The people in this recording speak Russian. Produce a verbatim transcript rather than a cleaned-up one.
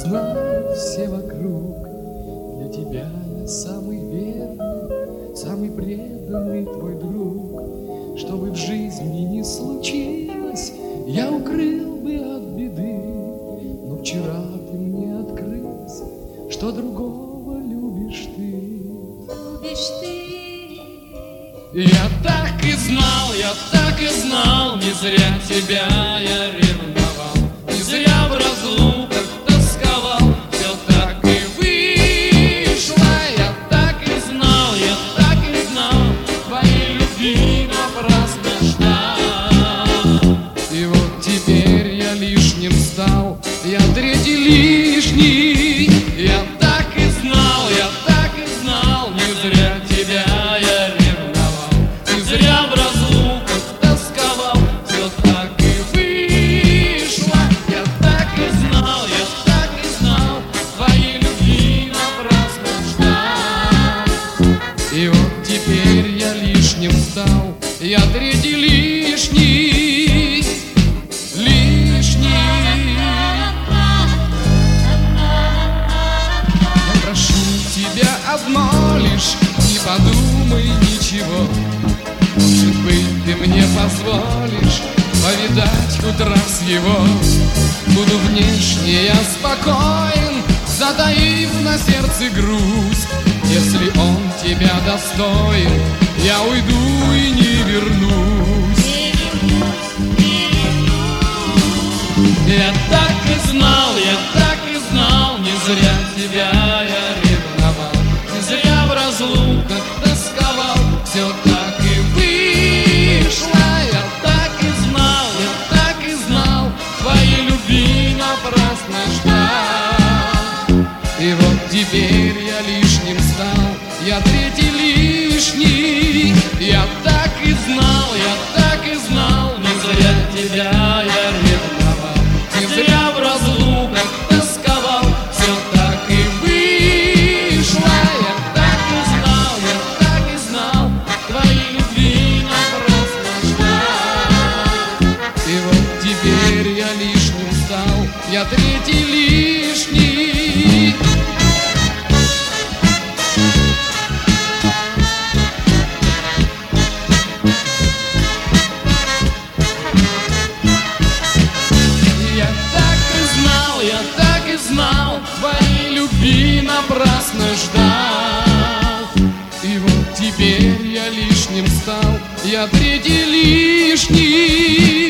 знают все вокруг, для тебя я самый верный, самый преданный твой друг. Что бы в жизни ни случилось, я укрыл бы от беды. Но вчера ты мне открылся, что другого любишь ты. Любишь ты. Я так и знал, я так и знал, не зря тебя я ревновал, не зря в разлуках тосковал, все так и вышло. Я так и знал, я так и знал, твоей любви напрасно ждал. И вот теперь я лишним стал, я третий лишний. Я так и знал, я так и знал, не зря тебя я ревновал, не зря в разлуках тосковал, все так и вышло. Я так и знал, я так и знал, твоей любви напрасно ждал. И вот теперь я лишним стал, я третий лишний, лишний. Я прошу тебя одно лишь, не подумай ничего. Может быть, ты мне позволишь повидать хоть раз его. Буду внешне я спокоен, затаив на сердце грусть. Если он тебя достоин, я уйду и не вернусь. Я так и знал, я так и знал, не зря тебя я ревновал, не зря в разлуках тосковал, все так и вышло. Я так и знал, я так и знал, твоей любви напрасно ждал. И вот теперь я лишним стал, я третий лишний. Я так и знал, я так и знал, не зря тебя я ревновал, не зря в разлуках тосковал, все так и вышло. Я так и знал, я так и знал, твоей любви напрасно ждал. И вот теперь я лишним стал, я третий лишний. Твоей любви напрасно ждал. И вот теперь я лишним стал, я третий лишний.